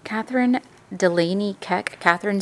Catherine Delaney Keck, Catherine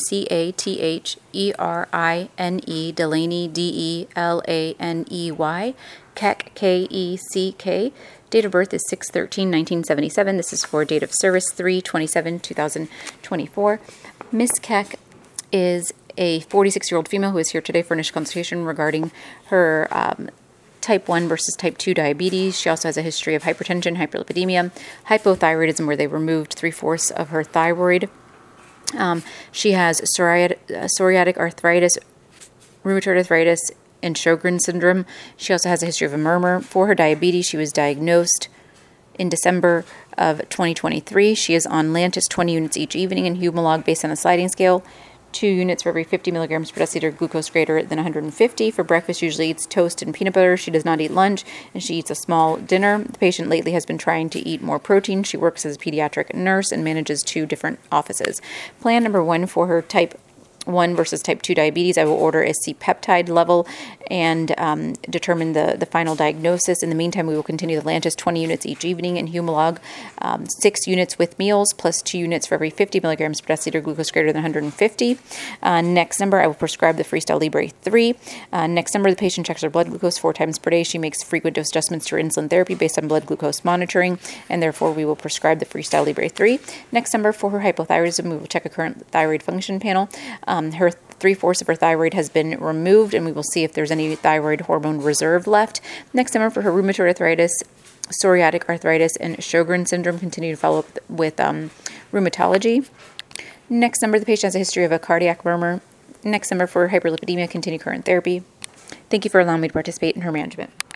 Catherine, Delaney Delaney, Keck Keck. Date of birth is 6/13/1977. This is for date of service 3/27/2024. Miss Keck is a 46-year-old female who is here today for initial consultation regarding her type 1 versus type 2 diabetes. She also has a history of hypertension, hyperlipidemia, hypothyroidism, where they removed 3/4 of her thyroid. She has psoriatic arthritis, rheumatoid arthritis, and Sjogren's syndrome. She also has a history of a murmur. For her diabetes, she was diagnosed in December of 2023. She is on Lantus 20 units each evening and Humalog based on a sliding scale. 2 units for every 50 milligrams per deciliter, glucose greater than 150. For breakfast, usually eats toast and peanut butter. She does not eat lunch, and she eats a small dinner. The patient lately has been trying to eat more protein. She works as a pediatric nurse and manages 2 different offices. Plan number 1 for her type 1 versus type 2 diabetes. I will order a C-peptide level and determine the final diagnosis. In the meantime, we will continue the Lantus 20 units each evening and Humalog 6 units with meals plus 2 units for every 50 milligrams per deciliter, glucose greater than 150. Next number, I will prescribe the Freestyle Libre 3. Next number, the patient checks her blood glucose 4 times per day. She makes frequent dose adjustments to her insulin therapy based on blood glucose monitoring, and therefore we will prescribe the Freestyle Libre 3. Next number, for her hypothyroidism, we will check a current thyroid function panel. Her 3/4 of her thyroid has been removed, and we will see if there's any thyroid hormone reserve left. Next number, for her rheumatoid arthritis, psoriatic arthritis, and Sjogren's syndrome, continue to follow up with rheumatology. Next number, the patient has a history of a cardiac murmur. Next number, for hyperlipidemia, continue current therapy. Thank you for allowing me to participate in her management.